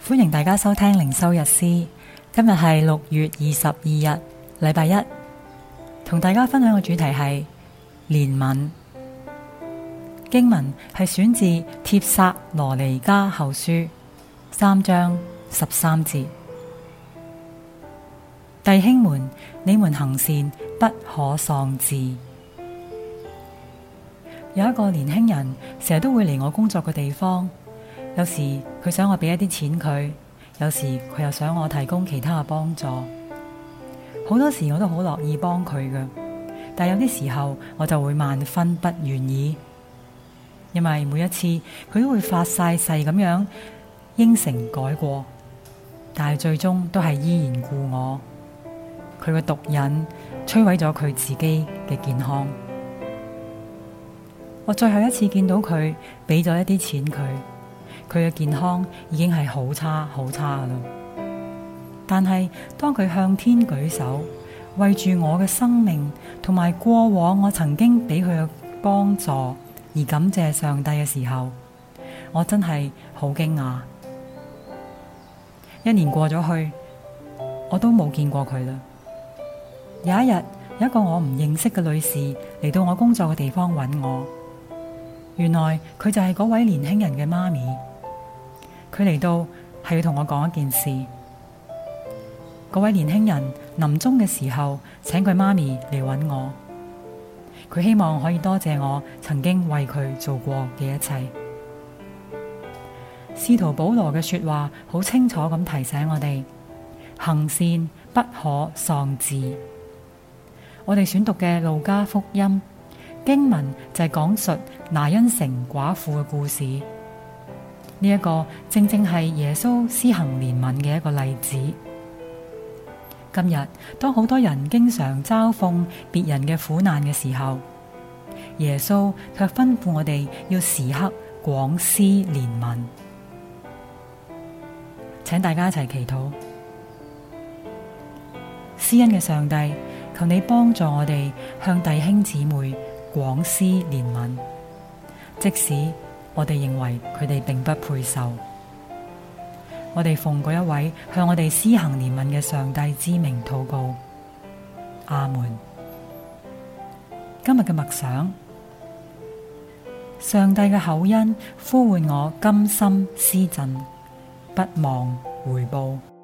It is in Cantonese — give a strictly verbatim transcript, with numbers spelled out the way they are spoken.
歡迎大家收聽靈修日詩。今日係六月二十二日，禮拜一，同大家分享嘅主題係憐憫。經文係選自帖撒羅尼迦後書三章十三節。弟兄們，你們行善不可喪志。有一個年輕人成日都會嚟我工作嘅地方，有時佢想我俾一啲錢佢，有時佢又想我提供其他嘅幫助。好多時我都好樂意幫佢嘅，但有啲時候我就會萬分不願意，因為每一次佢都會發晒誓咁樣應承改過，但係最終都係依然故我。佢嘅毒癮摧毀咗佢自己嘅健康。我最後一次見到佢俾咗一啲錢佢，佢嘅健康已經係好差好差啦。但係當佢向天舉手，為住我嘅生命同埋過往我曾經俾佢嘅幫助而感謝上帝嘅時候，我真係好驚訝。一年過咗去，我都冇見過佢啦。有一日，有一個我唔認識嘅女士嚟到我工作嘅地方揾我。原來佢就係嗰位年輕人嘅媽咪。佢嚟到係要同我講一件事。嗰位年輕人臨終嘅時候，請佢媽咪嚟揾我。佢希望可以多謝我曾經為佢做過嘅一切。使徒保羅嘅說話好清楚咁提醒我哋，行善不可喪志。我哋選讀嘅路加福音經文就係講述拿因城寡婦嘅故事。呢、這、一個正正係耶穌施行憐憫嘅一個例子。今日當好多人經常嘲諷別人嘅苦難嘅時候，耶穌卻吩咐我哋要時刻廣施憐憫。請大家一齊祈禱。施恩嘅上帝，求你幫助我哋向弟兄姊妹廣施憐憫，即使我哋認為佢哋並不配受。我哋奉嗰一位向我哋施行憐憫嘅上帝之名禱告，阿門。今日嘅默想，上帝嘅厚恩呼喚我甘心施贈，不忘回報。